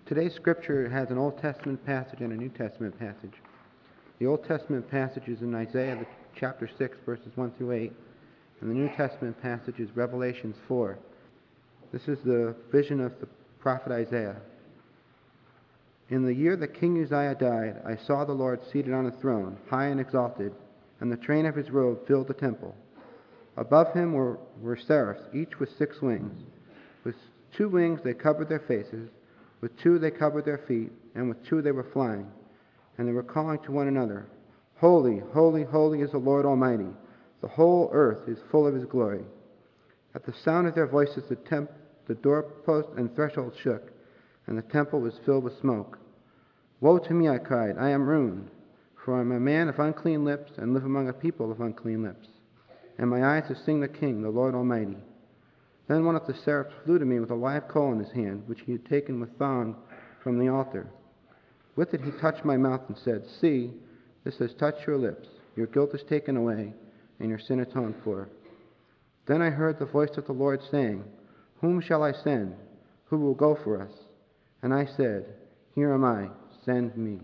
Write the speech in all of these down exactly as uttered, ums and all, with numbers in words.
Today's scripture has an Old Testament passage and a New Testament passage. The Old Testament passage is in Isaiah chapter six, verses one through eight, and the New Testament passage is Revelation four. This is the vision of the prophet Isaiah. In the year that King Uzziah died, I saw the Lord seated on a throne, high and exalted, and the train of his robe filled the temple. Above him were, were seraphs, each with six wings. With two wings they covered their faces, with two they covered their feet, and with two they were flying. And they were calling to one another, Holy, holy, holy is the Lord Almighty. The whole earth is full of his glory. At the sound of their voices the, temp- the doorpost and threshold shook, and the temple was filled with smoke. Woe to me, I cried, I am ruined, for I am a man of unclean lips, and live among a people of unclean lips. And my eyes have seen the King, the Lord Almighty. Then one of the seraphs flew to me with a live coal in his hand, which he had taken with thong from the altar. With it he touched my mouth and said, See, this has touched your lips. Your guilt is taken away, and your sin atoned for. Then I heard the voice of the Lord saying, Whom shall I send? Who will go for us? And I said, Here am I, send me.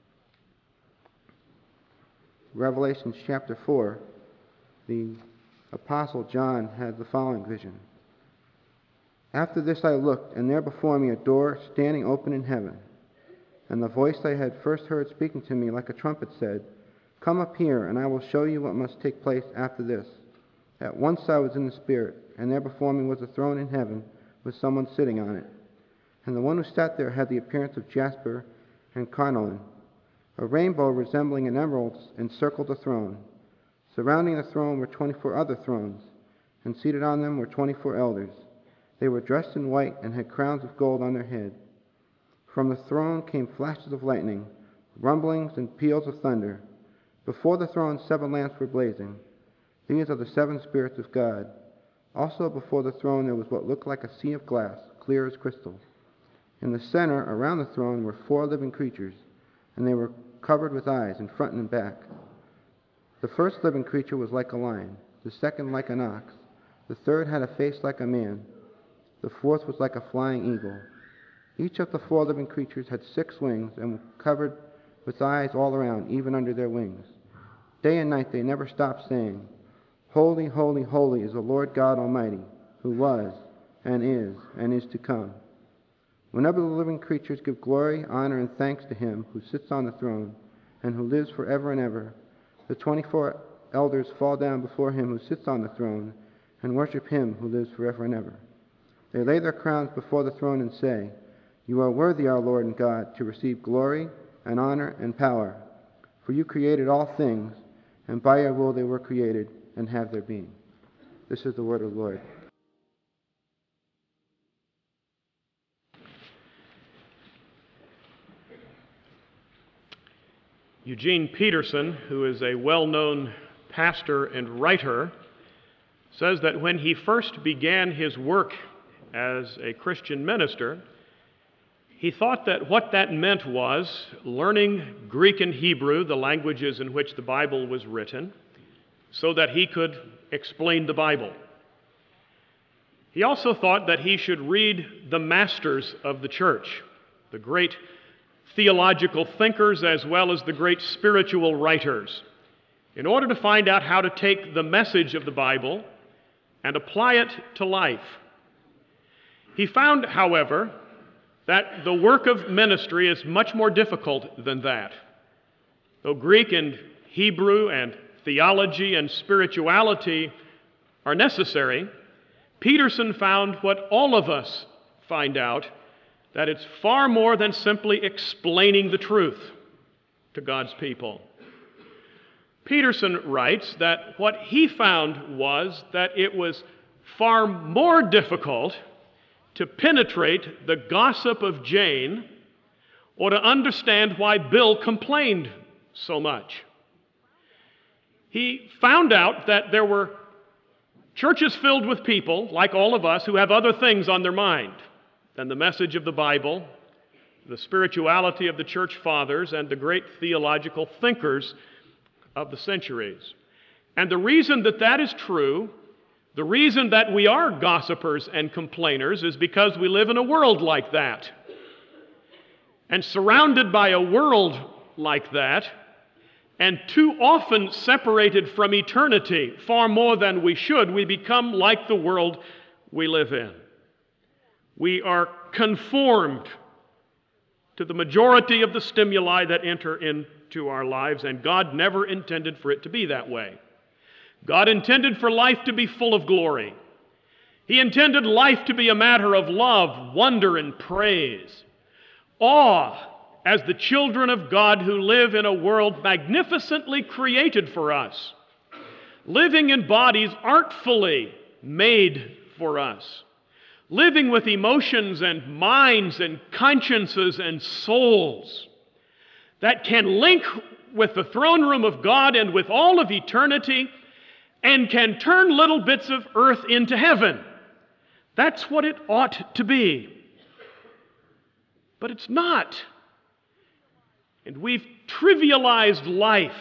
Revelation chapter four, the Apostle John had the following vision. After this I looked, and there before me a door standing open in heaven. And the voice I had first heard speaking to me like a trumpet said, Come up here, and I will show you what must take place after this. At once I was in the Spirit, and there before me was a throne in heaven, with someone sitting on it. And the one who sat there had the appearance of jasper and carnelian. A rainbow resembling an emerald encircled the throne. Surrounding the throne were twenty-four other thrones, and seated on them were twenty-four elders. They were dressed in white and had crowns of gold on their head. From the throne came flashes of lightning, rumblings and peals of thunder. Before the throne seven lamps were blazing. These are the seven spirits of God. Also before the throne there was what looked like a sea of glass, clear as crystal. In the center, around the throne, were four living creatures, and they were covered with eyes in front and back. The first living creature was like a lion, the second like an ox, the third had a face like a man, the fourth was like a flying eagle. Each of the four living creatures had six wings and were covered with eyes all around, even under their wings. Day and night they never stopped saying, Holy, holy, holy is the Lord God Almighty, who was, and is, and is to come. Whenever the living creatures give glory, honor, and thanks to him who sits on the throne and who lives forever and ever, the twenty-four elders fall down before him who sits on the throne and worship him who lives forever and ever. They lay their crowns before the throne and say, You are worthy, our Lord and God, to receive glory and honor and power, for you created all things, and by your will they were created and have their being. This is the word of the Lord. Eugene Peterson, who is a well-known pastor and writer, says that when he first began his work as a Christian minister, he thought that what that meant was learning Greek and Hebrew, the languages in which the Bible was written, so that he could explain the Bible. He also thought that he should read the masters of the church, the great theological thinkers as well as the great spiritual writers, in order to find out how to take the message of the Bible and apply it to life. He found, however, that the work of ministry is much more difficult than that. Though Greek and Hebrew and theology and spirituality are necessary, Peterson found what all of us find out, that it's far more than simply explaining the truth to God's people. Peterson writes that what he found was that it was far more difficult to penetrate the gossip of Jane or to understand why Bill complained so much. He found out that there were churches filled with people, like all of us, who have other things on their mind than the message of the Bible, the spirituality of the church fathers, and the great theological thinkers of the centuries. And the reason that that is true, the reason that we are gossipers and complainers, is because we live in a world like that. And surrounded by a world like that, and too often separated from eternity, far more than we should, we become like the world we live in. We are conformed to the majority of the stimuli that enter into our lives, and God never intended for it to be that way. God intended for life to be full of glory. He intended life to be a matter of love, wonder, and praise. Awe as the children of God who live in a world magnificently created for us, living in bodies artfully made for us, living with emotions and minds and consciences and souls that can link with the throne room of God and with all of eternity and can turn little bits of earth into heaven. That's what it ought to be. But it's not. And we've trivialized life,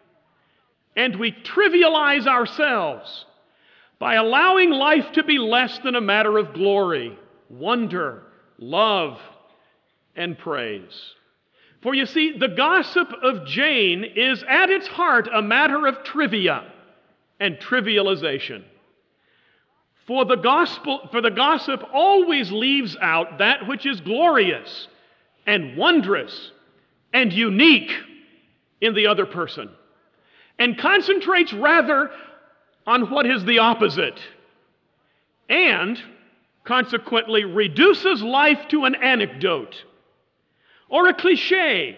and we trivialize ourselves by allowing life to be less than a matter of glory, wonder, love, and praise. For you see, the gossip of Jane is at its heart a matter of trivia and trivialization. For the gospel, for the gossip always leaves out that which is glorious and wondrous and unique in the other person, and concentrates rather on what is the opposite, and consequently reduces life to an anecdote, or a cliche,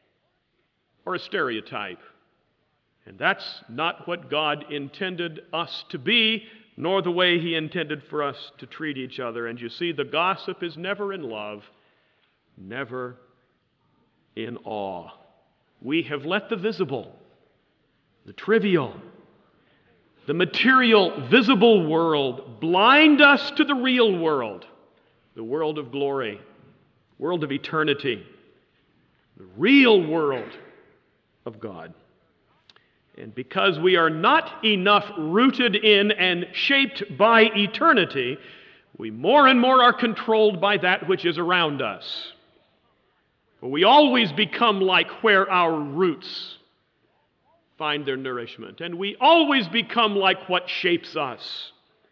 or a stereotype. And that's not what God intended us to be, nor the way He intended for us to treat each other. And you see, the gossip is never in love, never in awe. We have let the visible, the trivial, the material, visible world blind us to the real world, the world of glory, world of eternity, the real world of God. And because we are not enough rooted in and shaped by eternity, we more and more are controlled by that which is around us. For we always become like where our roots find their nourishment, and we always become like what shapes us.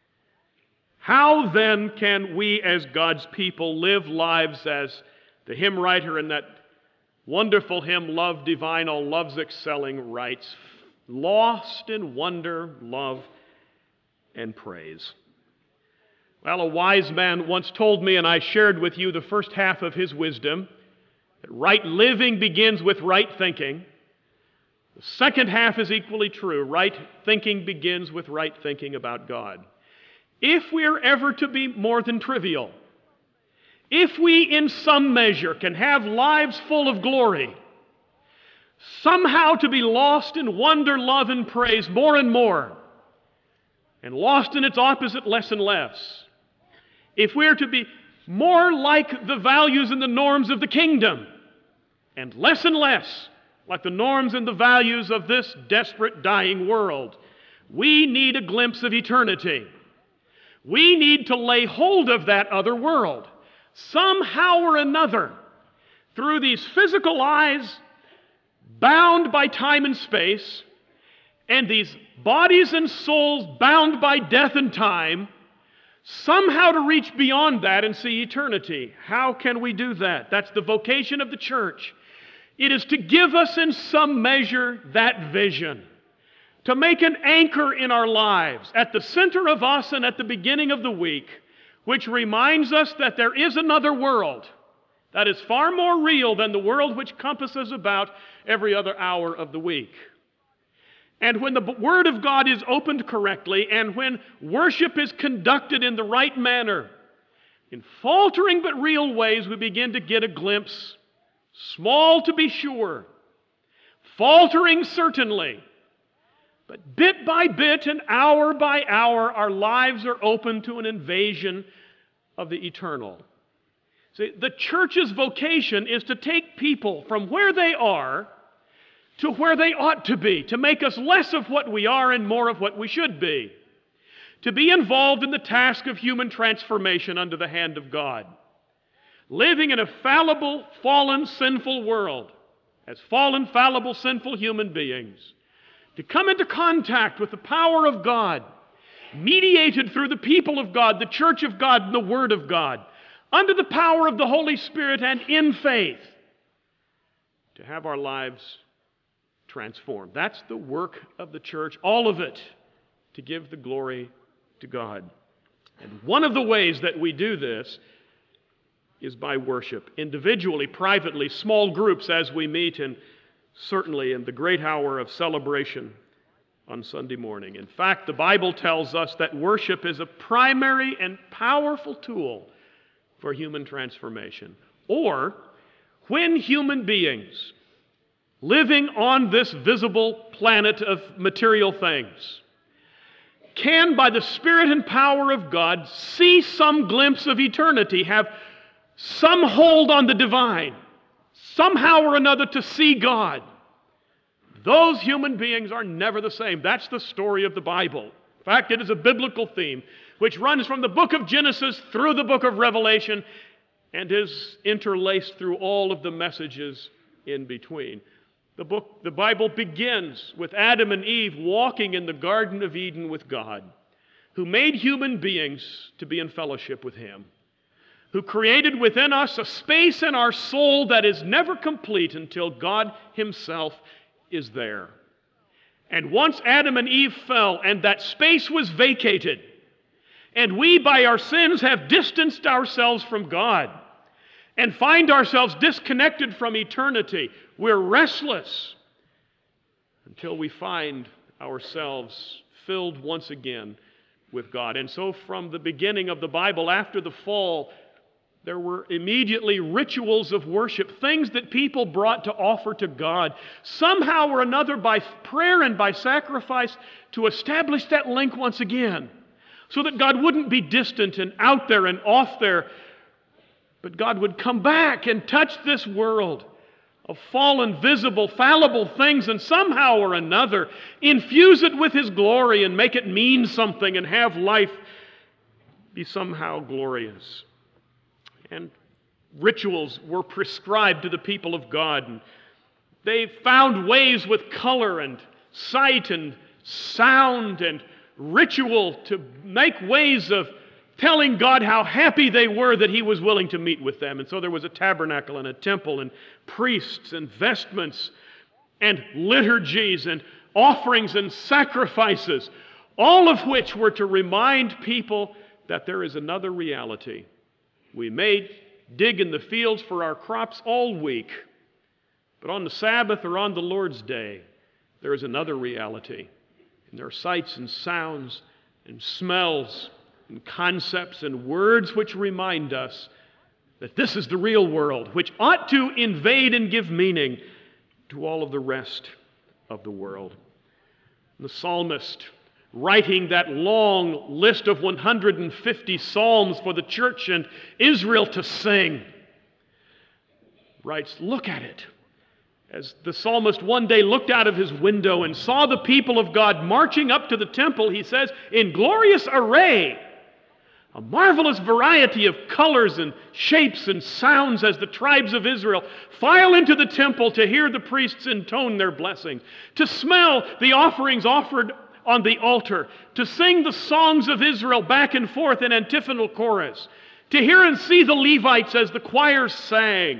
How then can we as God's people live lives as the hymn writer in that wonderful hymn, Love Divine, All Love's Excelling, writes, lost in wonder, love, and praise? Well, a wise man once told me, and I shared with you the first half of his wisdom, that right living begins with right thinking. The second half is equally true. Right thinking begins with right thinking about God. If we are ever to be more than trivial, if we in some measure can have lives full of glory, somehow to be lost in wonder, love, and praise more and more, and lost in its opposite less and less, if we're to be more like the values and the norms of the kingdom, and less and less like the norms and the values of this desperate, dying world, we need a glimpse of eternity. We need to lay hold of that other world, somehow or another, through these physical eyes, bound by time and space, and these bodies and souls bound by death and time, somehow to reach beyond that and see eternity. How can we do that? That's the vocation of the church. It is to give us in some measure that vision, to make an anchor in our lives at the center of us and at the beginning of the week, which reminds us that there is another world that is far more real than the world which compasses about every other hour of the week. And when the Word of God is opened correctly, and when worship is conducted in the right manner, in faltering but real ways, we begin to get a glimpse, small to be sure, faltering certainly, but bit by bit and hour by hour, our lives are open to an invasion of the eternal. See, the church's vocation is to take people from where they are to where they ought to be, to make us less of what we are and more of what we should be, to be involved in the task of human transformation under the hand of God. living in a fallible, fallen, sinful world, as fallen, fallible, sinful human beings, to come into contact with the power of God, mediated through the people of God, the church of God, and the Word of God, under the power of the Holy Spirit and in faith, to have our lives transformed. That's the work of the church, all of it, to give the glory to God. And one of the ways that we do this is by worship, individually, privately, small groups as we meet, and certainly in the great hour of celebration on Sunday morning. In fact, the Bible tells us that worship is a primary and powerful tool for human transformation. Or, when human beings living on this visible planet of material things can, by the Spirit and power of God, see some glimpse of eternity, have some hold on the divine, somehow or another to see God, those human beings are never the same. That's the story of the Bible. In fact, it is a biblical theme which runs from the book of Genesis through the book of Revelation and is interlaced through all of the messages in between. The book, the Bible begins with Adam and Eve walking in the Garden of Eden with God, who made human beings to be in fellowship with Him, who created within us a space in our soul that is never complete until God Himself is there. And once Adam and Eve fell and that space was vacated, and we by our sins have distanced ourselves from God and find ourselves disconnected from eternity, we're restless until we find ourselves filled once again with God. And so from the beginning of the Bible, after the fall, there were immediately rituals of worship, things that people brought to offer to God, somehow or another by prayer and by sacrifice, to establish that link once again, so that God wouldn't be distant and out there and off there, but God would come back and touch this world of fallen, visible, fallible things, and somehow or another infuse it with His glory and make it mean something and have life be somehow glorious. And rituals were prescribed to the people of God. And they found ways with color and sight and sound and ritual to make ways of telling God how happy they were that He was willing to meet with them. And so there was a tabernacle and a temple and priests and vestments and liturgies and offerings and sacrifices, all of which were to remind people that there is another reality. We may dig in the fields for our crops all week, but on the Sabbath or on the Lord's Day, there is another reality. And there are sights and sounds and smells and concepts and words which remind us that this is the real world, which ought to invade and give meaning to all of the rest of the world. The psalmist, writing that long list of one hundred fifty psalms for the church and Israel to sing, writes, look at it. As the psalmist one day looked out of his window and saw the people of God marching up to the temple, he says, in glorious array, a marvelous variety of colors and shapes and sounds as the tribes of Israel file into the temple to hear the priests intone their blessing, to smell the offerings offered on the altar, to sing the songs of Israel back and forth in antiphonal chorus, to hear and see the Levites as the choirs sang.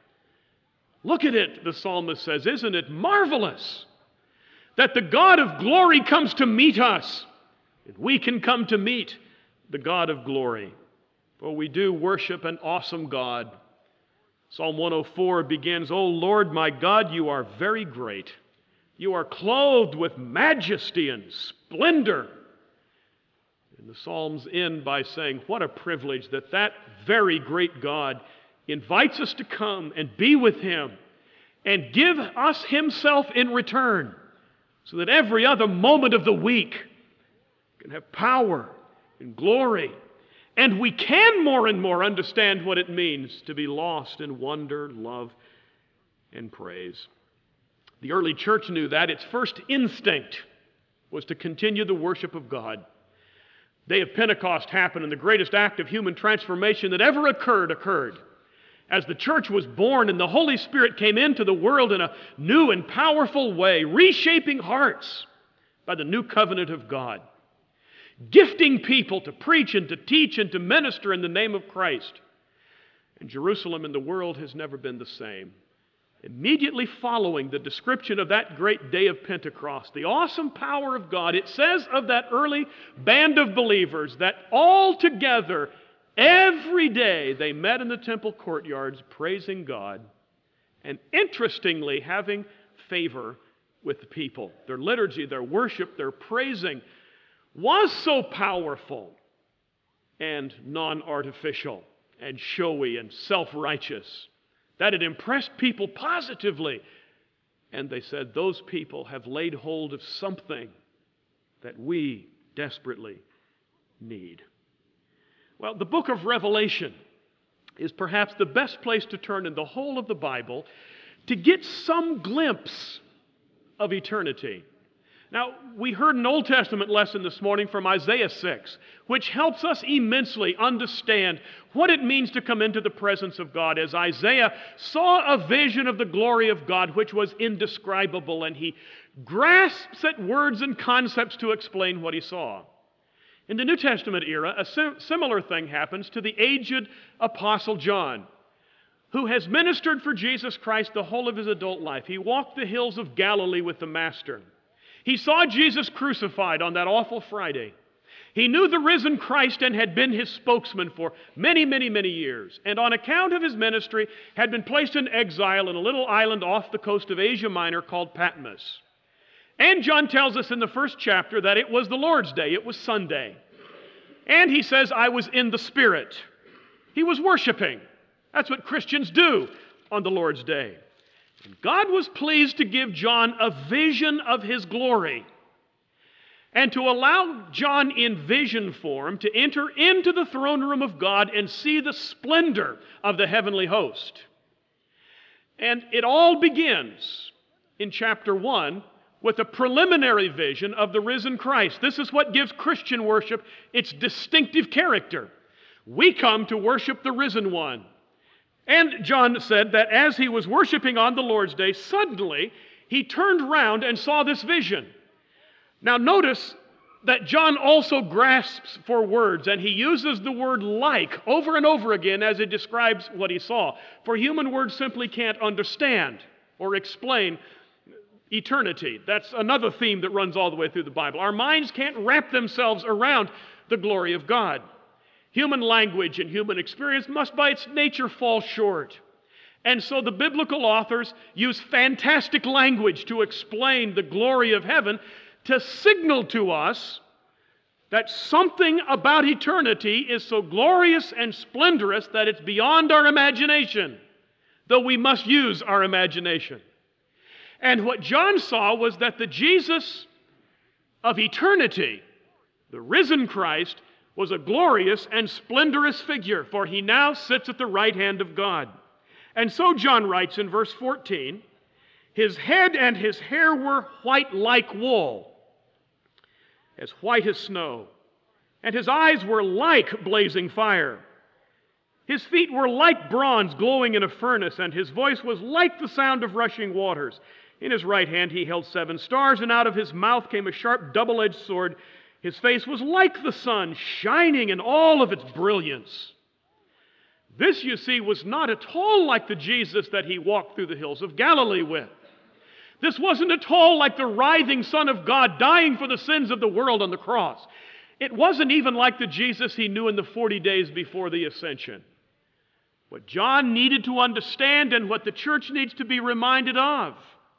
Look at it, the psalmist says, isn't it marvelous that the God of glory comes to meet us, and we can come to meet the God of glory. For we do worship an awesome God. Psalm one oh four begins, O Lord my God, you are very great. You are clothed with majesty and splendor. And the Psalms end by saying, what a privilege that that very great God invites us to come and be with Him and give us Himself in return, so that every other moment of the week can have power and glory. And we can more and more understand what it means to be lost in wonder, love, and praise. The early church knew that. Its first instinct was to continue the worship of God. The day of Pentecost happened, and the greatest act of human transformation that ever occurred occurred. as the church was born and the Holy Spirit came into the world in a new and powerful way, reshaping hearts by the new covenant of God, gifting people to preach and to teach and to minister in the name of Christ. And Jerusalem and the world has never been the same. Immediately following the description of that great day of Pentecost, the awesome power of God, it says of that early band of believers that all together, every day, they met in the temple courtyards praising God and, interestingly, having favor with the people. Their liturgy, their worship, their praising was so powerful and non-artificial and showy and self-righteous that it impressed people positively. And they said, those people have laid hold of something that we desperately need. Well, the book of Revelation is perhaps the best place to turn in the whole of the Bible to get some glimpse of eternity. Now, we heard an Old Testament lesson this morning from Isaiah six, which helps us immensely understand what it means to come into the presence of God, as Isaiah saw a vision of the glory of God which was indescribable, and he grasps at words and concepts to explain what he saw. In the New Testament era, a sim- similar thing happens to the aged Apostle John, who has ministered for Jesus Christ the whole of his adult life. He walked the hills of Galilee with the Master. He saw Jesus crucified on that awful Friday. He knew the risen Christ and had been his spokesman for many, many, many years. And on account of his ministry, had been placed in exile in a little island off the coast of Asia Minor called Patmos. And John tells us in the first chapter that it was the Lord's Day. It was Sunday. And he says, I was in the Spirit. He was worshiping. That's what Christians do on the Lord's Day. And God was pleased to give John a vision of his glory and to allow John in vision form to enter into the throne room of God and see the splendor of the heavenly host. And it all begins in chapter one with a preliminary vision of the risen Christ. This is what gives Christian worship its distinctive character. We come to worship the risen one. And John said that as he was worshiping on the Lord's Day, suddenly he turned around and saw this vision. Now notice that John also grasps for words, and he uses the word like over and over again as he describes what he saw. For human words simply can't understand or explain eternity. That's another theme that runs all the way through the Bible. Our minds can't wrap themselves around the glory of God. Human language and human experience must by its nature fall short. And so the biblical authors use fantastic language to explain the glory of heaven to signal to us that something about eternity is so glorious and splendorous that it's beyond our imagination, though we must use our imagination. And what John saw was that the Jesus of eternity, the risen Christ, was a glorious and splendorous figure, for he now sits at the right hand of God. And so John writes in verse fourteen, his head and his hair were white like wool, as white as snow, and his eyes were like blazing fire. His feet were like bronze glowing in a furnace, and his voice was like the sound of rushing waters. In his right hand he held seven stars, and out of his mouth came a sharp double-edged sword. His face was like the sun, shining in all of its brilliance. This, you see, was not at all like the Jesus that he walked through the hills of Galilee with. This wasn't at all like the writhing Son of God dying for the sins of the world on the cross. It wasn't even like the Jesus he knew in the forty days before the ascension. What John needed to understand, and what the church needs to be reminded of,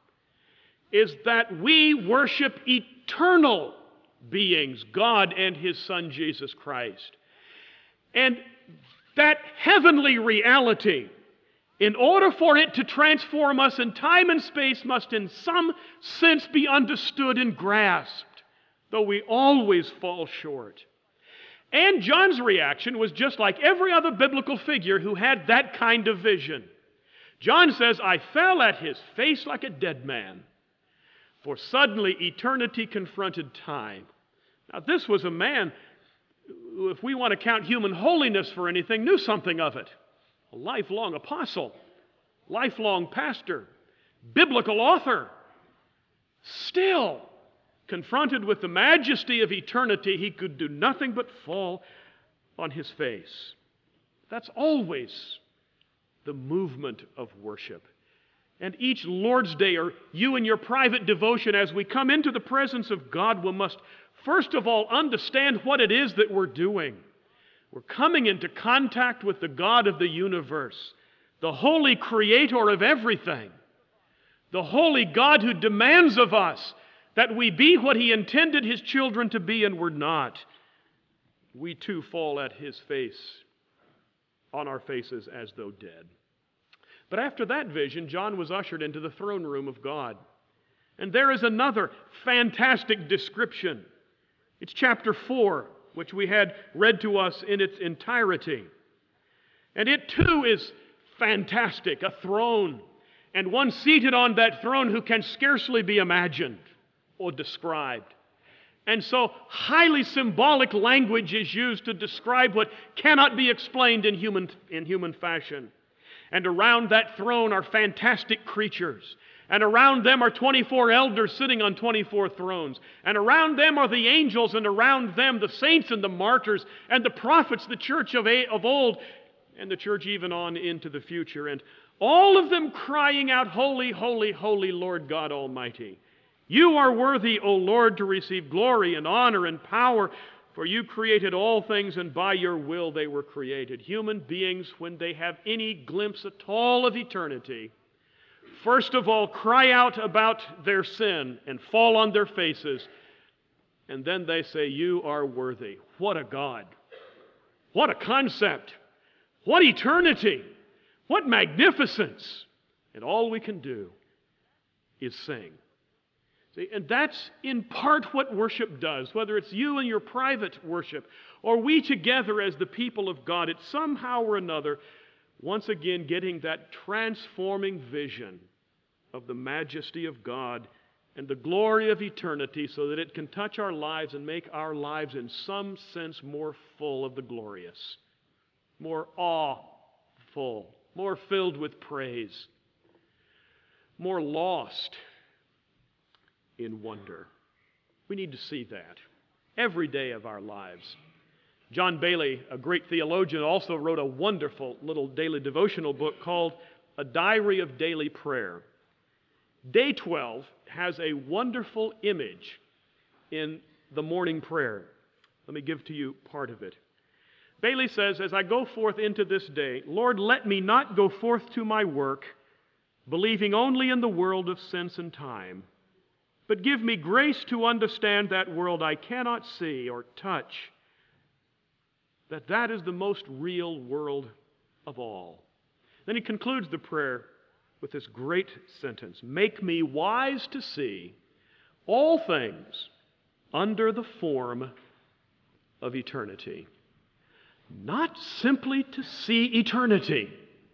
is that we worship eternal beings, God and his Son Jesus Christ. And that heavenly reality, in order for it to transform us in time and space, must in some sense be understood and grasped, though we always fall short. And John's reaction was just like every other biblical figure who had that kind of vision. John says, I fell at his face like a dead man, for suddenly eternity confronted time. Now, this was a man who, if we want to count human holiness for anything, knew something of it. a lifelong apostle, lifelong pastor, biblical author, still confronted with the majesty of eternity, he could do nothing but fall on his face. That's always the movement of worship. And each Lord's Day, or you in your private devotion, as we come into the presence of God, we must first of all understand what it is that we're doing. We're coming into contact with the God of the universe, the holy creator of everything, the holy God who demands of us that we be what He intended His children to be, and we're not. We too fall at His face, on our faces as though dead. But after that vision, John was ushered into the throne room of God. And there is another fantastic description. It's chapter four, which we had read to us in its entirety. And it too is fantastic, a throne, and one seated on that throne who can scarcely be imagined or described. And so highly symbolic language is used to describe what cannot be explained in human, in human fashion. And around that throne are fantastic creatures. And around them are twenty-four elders sitting on twenty-four thrones. And around them are the angels, and around them the saints and the martyrs and the prophets, the church of, a- of old, and the church even on into the future. And all of them crying out, "Holy, holy, holy Lord God Almighty. You are worthy, O Lord, to receive glory and honor and power, for you created all things, and by your will they were created." Human beings, when they have any glimpse at all of eternity, first of all cry out about their sin and fall on their faces, and then they say, "You are worthy." What a God! What a concept! What eternity! What magnificence! And all we can do is sing. See, and that's in part what worship does, whether it's you in your private worship or we together as the people of God. It's somehow or another, once again, getting that transforming vision of the majesty of God and the glory of eternity so that it can touch our lives and make our lives in some sense more full of the glorious, more awful, more filled with praise, more lost in wonder. We need to see that every day of our lives. John Bailey, a great theologian, also wrote a wonderful little daily devotional book called A Diary of Daily Prayer. Day twelve has a wonderful image in the morning prayer. Let me give to you part of it. Bailey says, "As I go forth into this day, Lord, let me not go forth to my work, believing only in the world of sense and time, but give me grace to understand that world I cannot see or touch, that that is the most real world of all." Then he concludes the prayer with this great sentence, "Make me wise to see all things under the form of eternity." Not simply to see eternity,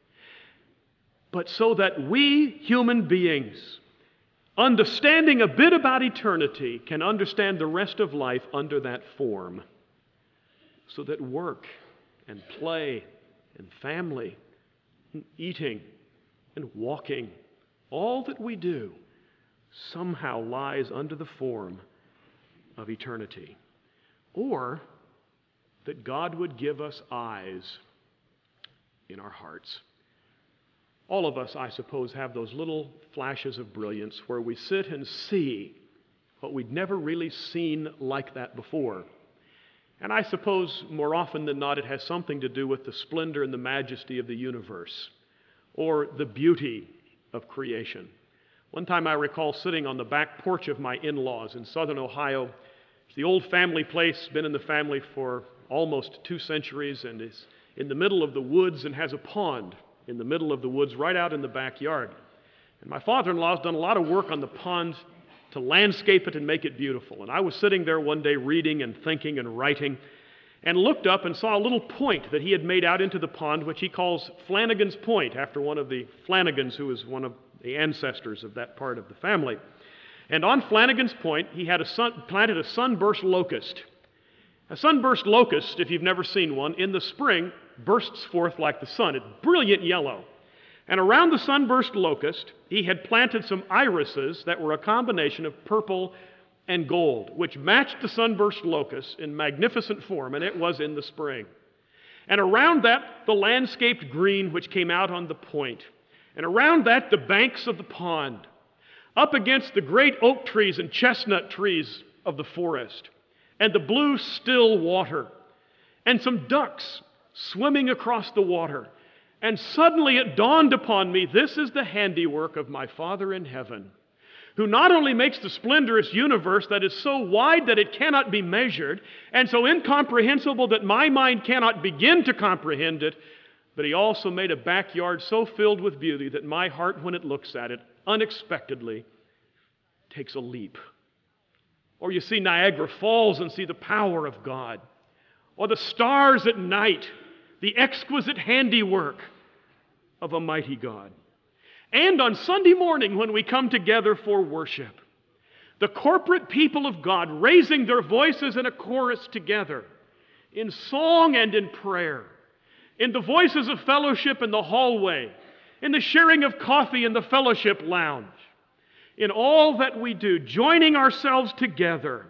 but so that we human beings, understanding a bit about eternity, can understand the rest of life under that form. So that work and play and family and eating and walking, all that we do somehow lies under the form of eternity. Or that God would give us eyes in our hearts. All of us, I suppose, have those little flashes of brilliance where we sit and see what we'd never really seen like that before. And I suppose more often than not it has something to do with the splendor and the majesty of the universe or the beauty of creation. One time I recall sitting on the back porch of my in-laws in southern Ohio. It's the old family place, been in the family for almost two centuries, and is in the middle of the woods and has a pond in the middle of the woods right out in the backyard. And my father-in-law has done a lot of work on the pond to landscape it and make it beautiful. And I was sitting there one day reading and thinking and writing, and looked up and saw a little point that he had made out into the pond, which he calls Flanagan's Point, after one of the Flanagans who is one of the ancestors of that part of the family. And on Flanagan's Point, he had a sun, planted a sunburst locust. A sunburst locust, if you've never seen one, in the spring bursts forth like the sun. It's brilliant yellow. And around the sunburst locust, he had planted some irises that were a combination of purple and gold, which matched the sunburst locust in magnificent form, and it was in the spring. And around that, the landscaped green which came out on the point. And around that, the banks of the pond. Up against the great oak trees and chestnut trees of the forest. And the blue, still water. And some ducks swimming across the water. And suddenly it dawned upon me, this is the handiwork of my Father in heaven, who not only makes the splendorous universe that is so wide that it cannot be measured, and so incomprehensible that my mind cannot begin to comprehend it, but he also made a backyard so filled with beauty that my heart, when it looks at it, unexpectedly takes a leap. Or you see Niagara Falls and see the power of God. Or the stars at night, the exquisite handiwork of a mighty God. And on Sunday morning when we come together for worship, the corporate people of God raising their voices in a chorus together, in song and in prayer, in the voices of fellowship in the hallway, in the sharing of coffee in the fellowship lounge, in all that we do, joining ourselves together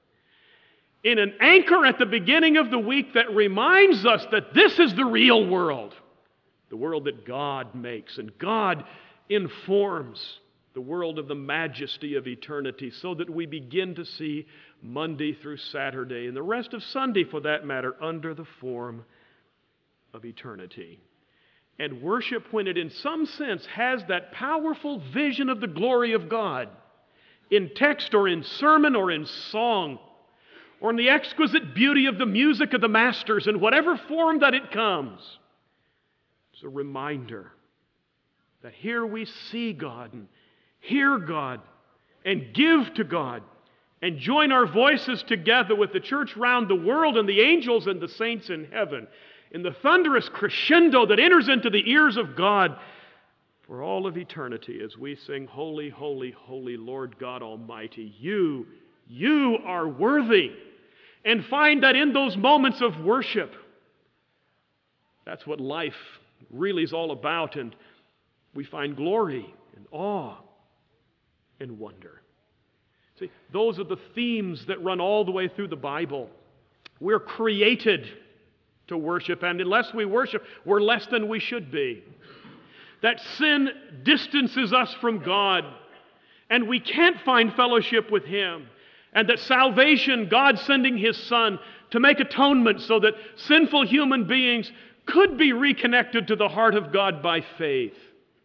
in an anchor at the beginning of the week that reminds us that this is the real world, the world that God makes, and God informs the world of the majesty of eternity, so that we begin to see Monday through Saturday, and the rest of Sunday for that matter, under the form of eternity. And worship, when it in some sense has that powerful vision of the glory of God, in text or in sermon or in song, or in the exquisite beauty of the music of the masters, in whatever form that it comes, it's a reminder that here we see God and hear God and give to God and join our voices together with the church round the world and the angels and the saints in heaven in the thunderous crescendo that enters into the ears of God for all of eternity as we sing, Holy, Holy, Holy, Lord God Almighty. You, you are worthy. And find that in those moments of worship, that's what life really is all about, and we find glory and awe and wonder. See, those are the themes that run all the way through the Bible. We're created to worship, and unless we worship, we're less than we should be. That sin distances us from God, and we can't find fellowship with Him. And that salvation, God sending His Son to make atonement so that sinful human beings could be reconnected to the heart of God by faith.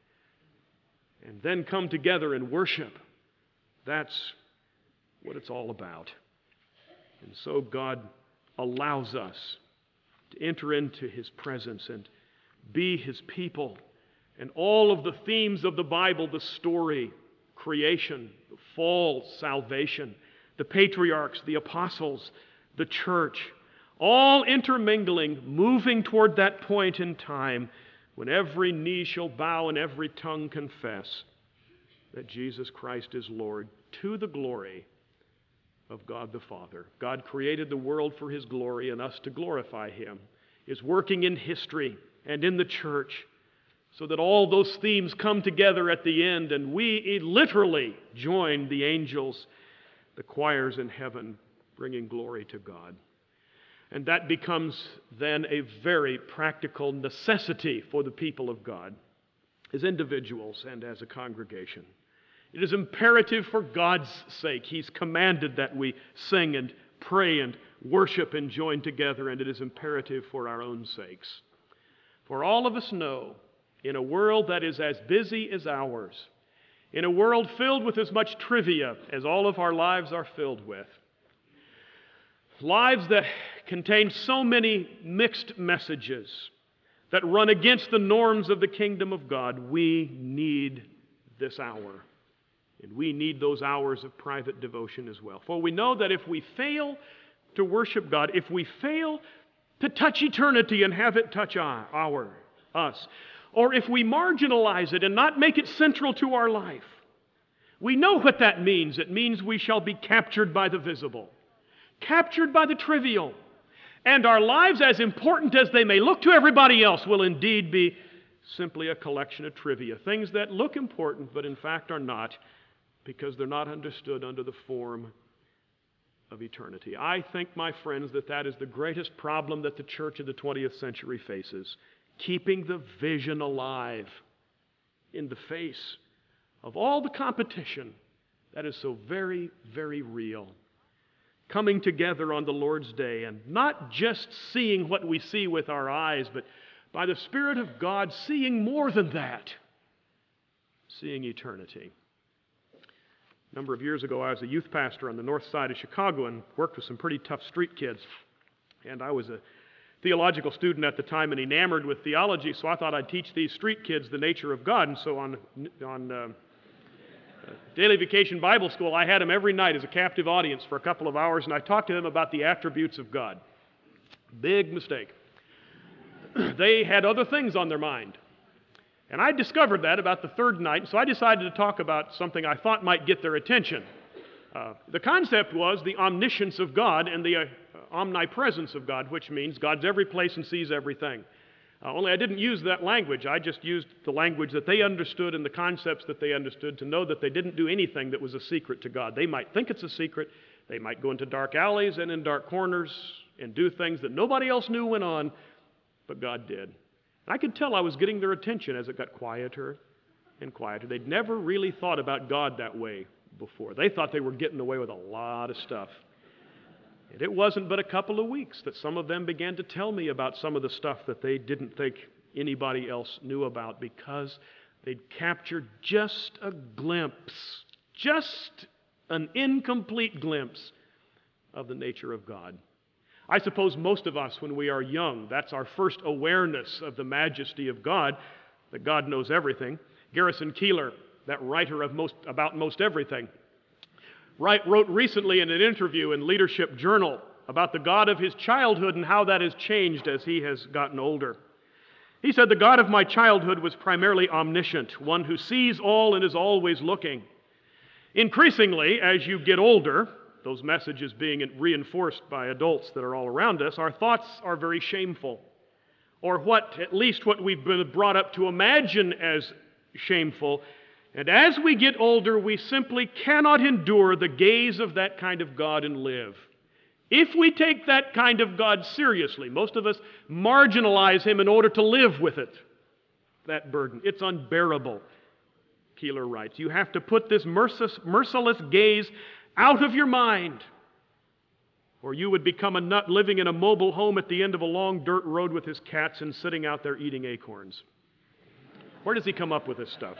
And then come together and worship. That's what it's all about. And so God allows us to enter into His presence and be His people. And all of the themes of the Bible, the story, creation, the fall, salvation, the patriarchs, the apostles, the church, all intermingling, moving toward that point in time when every knee shall bow and every tongue confess that Jesus Christ is Lord, to the glory of God the Father. God created the world for His glory, and us to glorify Him is working in history and in the church so that all those themes come together at the end, and we literally join the angels, the choirs in heaven, bringing glory to God. And that becomes then a very practical necessity for the people of God, as individuals and as a congregation. It is imperative for God's sake. He's commanded that we sing and pray and worship and join together, and it is imperative for our own sakes. For all of us know, in a world that is as busy as ours, in a world filled with as much trivia as all of our lives are filled with, lives that contain so many mixed messages that run against the norms of the kingdom of God, we need this hour. And we need those hours of private devotion as well. For we know that if we fail to worship God, if we fail to touch eternity and have it touch our, our us, or if we marginalize it and not make it central to our life, we know what that means. It means we shall be captured by the visible, captured by the trivial, And our lives, as important as they may look to everybody else, will indeed be simply a collection of trivia, things that look important but in fact are not, because they're not understood under the form of eternity. I think, my friends, that that is the greatest problem that the church of the twentieth century faces, keeping the vision alive in the face of all the competition that is so very, very real. Coming together on the Lord's day and not just seeing what we see with our eyes, but by the Spirit of God seeing more than that, seeing eternity. A number of years ago, I was a youth pastor on the north side of Chicago and worked with some pretty tough street kids. And I was a theological student at the time and enamored with theology, so I thought I'd teach these street kids the nature of God. And so on, on uh, Daily Vacation Bible School, I had them every night as a captive audience for a couple of hours, and I talked to them about the attributes of God. Big mistake. They had other things on their mind. And I discovered that about the third night, so I decided to talk about something I thought might get their attention. Uh, the concept was the omniscience of God and the uh, omnipresence of God, which means God's every place and sees everything. Uh, only I didn't use that language. I just used the language that they understood and the concepts that they understood to know that they didn't do anything that was a secret to God. They might think it's a secret. They might go into dark alleys and in dark corners and do things that nobody else knew went on, but God did. I could tell I was getting their attention as it got quieter and quieter. They'd never really thought about God that way before. They thought they were getting away with a lot of stuff. And it wasn't but a couple of weeks that some of them began to tell me about some of the stuff that they didn't think anybody else knew about, because they'd captured just a glimpse, just an incomplete glimpse of the nature of God. I suppose most of us, when we are young, that's our first awareness of the majesty of God, that God knows everything. Garrison Keillor, that writer of most, about most everything, write, wrote recently in an interview in Leadership Journal about the God of his childhood and how that has changed as he has gotten older. He said, "The God of my childhood was primarily omniscient, one who sees all and is always looking. Increasingly, as you get older, those messages being reinforced by adults that are all around us, our thoughts are very shameful, or what, at least what we've been brought up to imagine as shameful. And as we get older, we simply cannot endure the gaze of that kind of God and live. If we take that kind of God seriously, most of us marginalize him in order to live with it, that burden. It's unbearable," Keillor writes. "You have to put this merciless, merciless gaze out of your mind, or you would become a nut living in a mobile home at the end of a long dirt road with his cats and sitting out there eating acorns." Where does he come up with this stuff?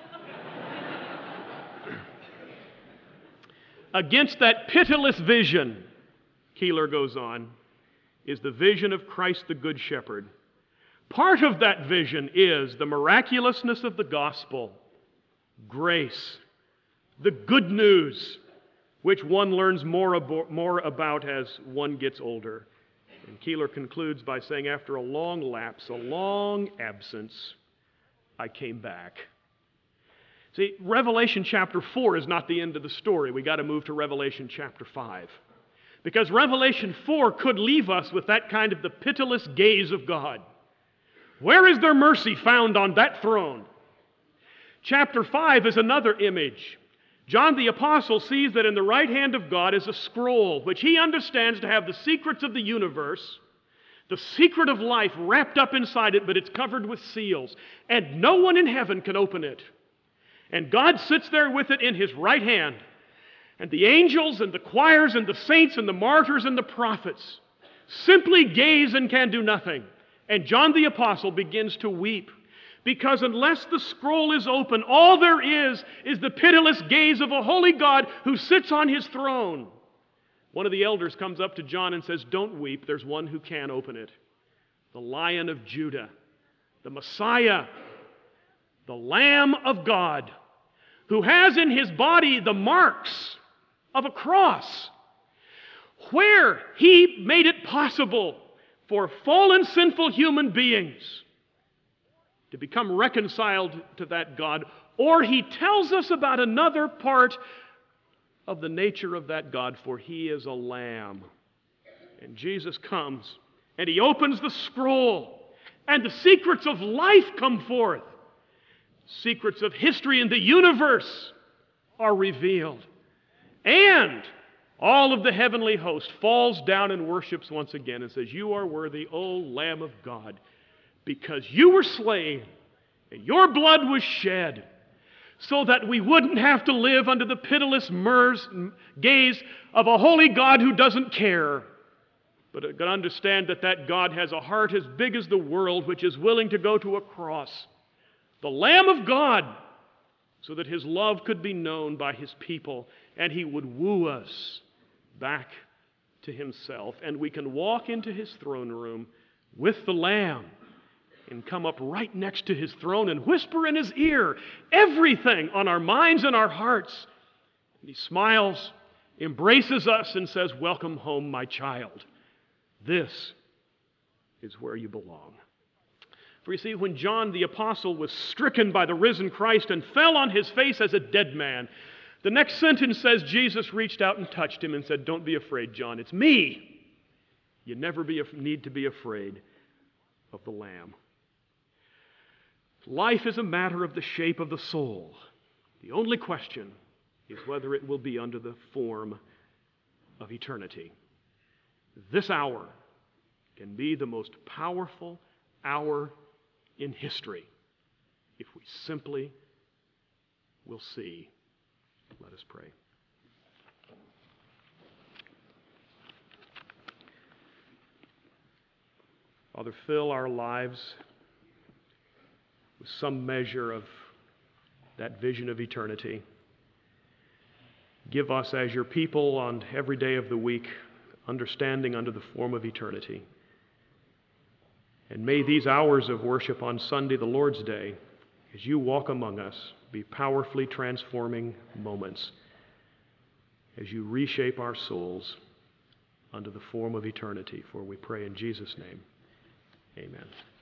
Against that pitiless vision, Keillor goes on, is the vision of Christ the Good Shepherd. Part of that vision is the miraculousness of the gospel, grace, the good news, which one learns more, abo- more about as one gets older. And Keillor concludes by saying, after a long lapse, a long absence, I came back. See, Revelation chapter four is not the end of the story. We got to move to Revelation chapter five. Because Revelation four could leave us with that kind of the pitiless gaze of God. Where is there mercy found on that throne? Chapter five is another image. John the Apostle sees that in the right hand of God is a scroll, which he understands to have the secrets of the universe, the secret of life wrapped up inside it, but it's covered with seals. And no one in heaven can open it. And God sits there with it in his right hand. And the angels and the choirs and the saints and the martyrs and the prophets simply gaze and can do nothing. And John the Apostle begins to weep. Because unless the scroll is open, all there is is the pitiless gaze of a holy God who sits on his throne. One of the elders comes up to John and says, "Don't weep, there's one who can open it. The Lion of Judah, the Messiah, the Lamb of God, who has in his body the marks of a cross, where he made it possible for fallen, sinful human beings to become reconciled to that God." Or he tells us about another part of the nature of that God, for he is a lamb. And Jesus comes And he opens the scroll, and the secrets of life come forth. Secrets of history and the universe are revealed. And all of the heavenly host falls down and worships once again and says, "You are worthy, O Lamb of God, because you were slain and your blood was shed so that we wouldn't have to live under the pitiless mur's gaze of a holy God who doesn't care, but could understand that that God has a heart as big as the world, which is willing to go to a cross. The Lamb of God, so that his love could be known by his people, and he would woo us back to himself, and we can walk into his throne room with the Lamb and come up right next to his throne and whisper in his ear everything on our minds and our hearts. And he smiles, embraces us, and says, "Welcome home, my child. This is where you belong." For you see, when John the Apostle was stricken by the risen Christ and fell on his face as a dead man, the next sentence says Jesus reached out and touched him and said, "Don't be afraid, John. It's me. You never be, need to be afraid of the Lamb." Life is a matter of the shape of the soul. The only question is whether it will be under the form of eternity. This hour can be the most powerful hour in history if we simply will see. Let us pray. Father, fill our lives with some measure of that vision of eternity. Give us, as your people, on every day of the week, understanding under the form of eternity. And may these hours of worship on Sunday, the Lord's Day, as you walk among us, be powerfully transforming moments as you reshape our souls under the form of eternity. For we pray in Jesus' name, amen.